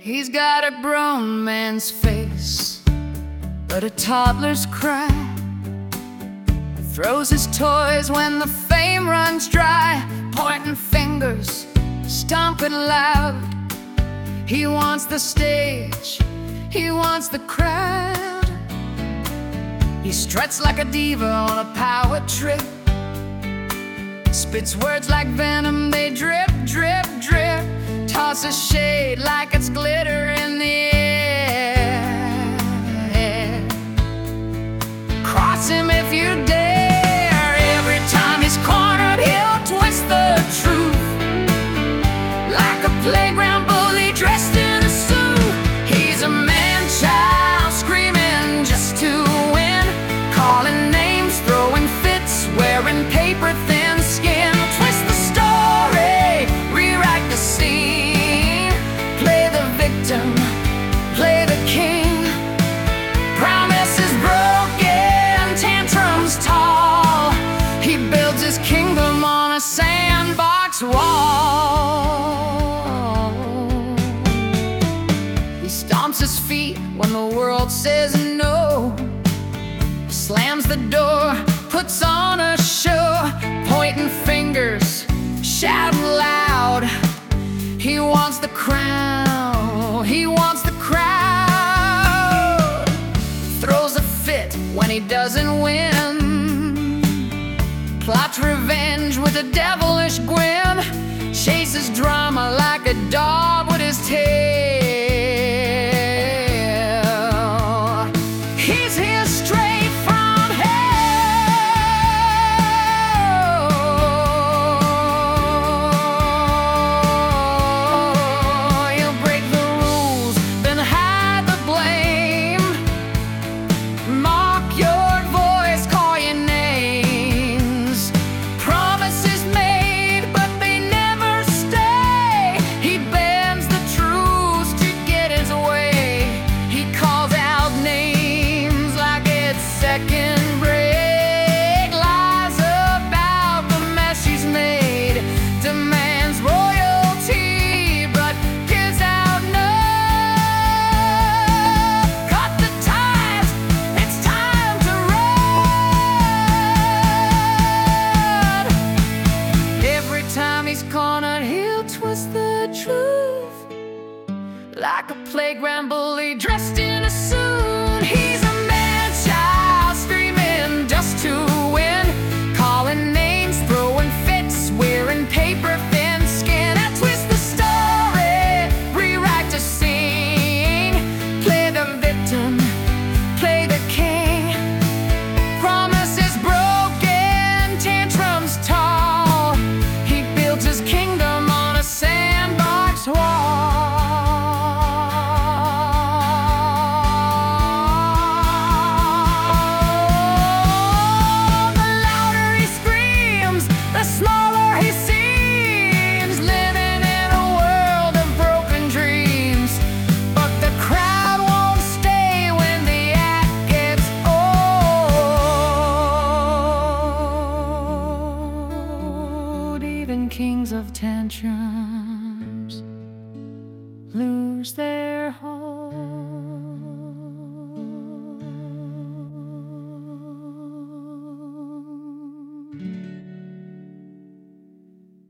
He's got a grown man's face, but a toddler's cry. Throws his toys when the fame runs dry, pointing fingers, stomping loud. He wants the stage, he wants the crowd. He struts like a diva on a power trip, spits words like venom, they drip, drip, drip. Tosses shade like it's glitter in the air. Cross him if you dare. Every time he's cornered, he'll twist the truth. Like a playground bully dressed in a suit. He's a man-child screaming just to win, calling names, throwing fits, wearing paper-thin skin. Twist the story, rewrite the scene, play the victim, play the king. Promises broken, tantrums tall. He builds his kingdom on a sandbox wall. He stomps his feet when the world says no, slams the door, puts on a show, pointing fingers, shouting loud. He wants the crown, he wants the crowd. Throws a fit when he doesn't win, plots revenge with a devilish grin, chases drama like a dog with his tail. He's here straight from hell. He'll break the rules, then hide the blame, mock your voice, call your names. Promises made, but they never stay. He bends the truth to get his way. He calls out names like it's second break. Lies about the mess she's made. Demands royalty, but gives out none. Cut the ties, it's time to run. Every time he's cornered, he'll twist the truth. Like a playground bully dressed in a suit. He's a man-child screaming just to win, calling names, throwing fits, wearing paper-thin skin. I twist the story, rewrite the scene, play the victim, play the king. Promises broken, tantrums tall. He builds his kingdom on a sandbox wall. The louder he screams, the smaller he seems, living in a world of broken dreams. But the crowd won't stay when the act gets old. Even kings of tantrums lose their hold.